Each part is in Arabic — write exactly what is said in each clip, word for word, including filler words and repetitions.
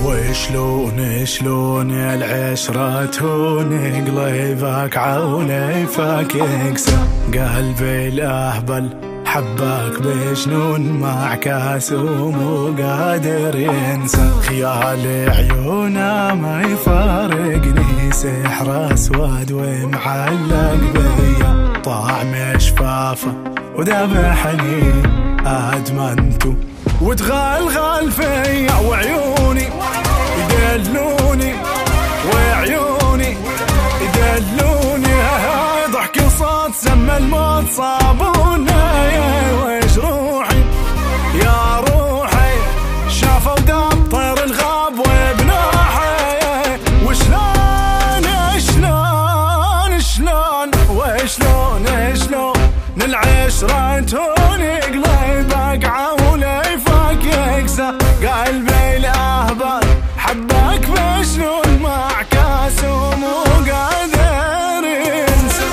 وشلون شلون العشرة تهون قلبك عوليفك يكسى قلبي الأهبل حبك بجنون مع كاس ومو قادر ينسى خيال عيونه ما يفارقني سحر اسود ومعلق بيا طعم شفافه وذبحني ادمنته وتغلغل فيا وعيوني يدلوني وعيوني يدلوني ضحك وصوت سما الموت صابوني ويش روحي يا روحي شافوا داب طير الغاب وبناحي وشلون شلون شلون وشلون شلون العشرة تهوني قلبك عوليفك يكسى قلبي الأهبل حبك بشنون مع كاس ومو قادر ينسى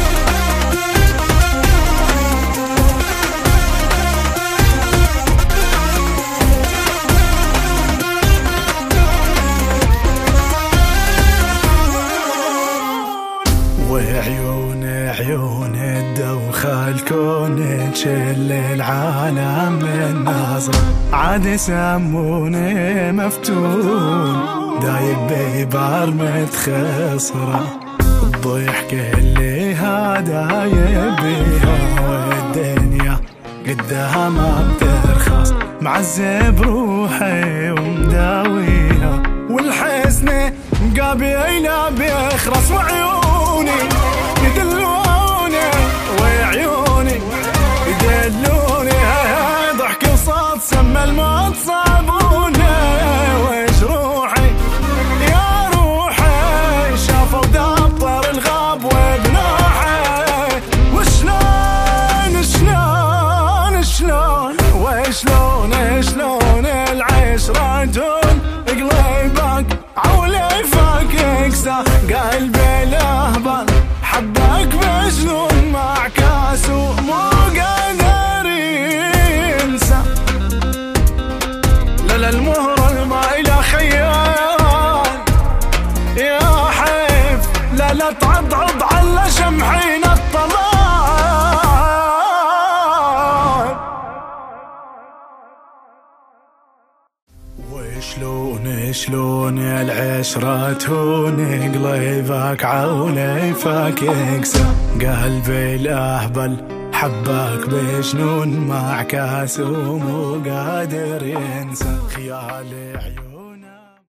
وعيون عيون الدوخة الكون تشل العالم من نظرة عاد يسموني مفتون دايب بيبار متخسرة الضحك اللي هذا يبيها والدنيا قدها ما بترخص معذب روحي ومداويها والحزن مقابينا بيخرس وعيوني يدلوني وعيوني يدلوني ضحك وصوت سما الموت صابوني ويش روحي يا روحي شافوا داب طير الغاب وبناحي وشلون شلون شلون وشلون شلون العشرة تهون قلبك عوليفك يكسى قلبي الأهبل حبك بجنون مع كاس ومو قادر ينسى لا المهر ما إلى خيال يا حيف لا لا تعضعض على شمحين الطلال وشلون شلون العشرة تهون قلبك عوليفك يكسى قلبي الأهبل حبك بجنون مع كاس ومو قادر ينسى خيال عيون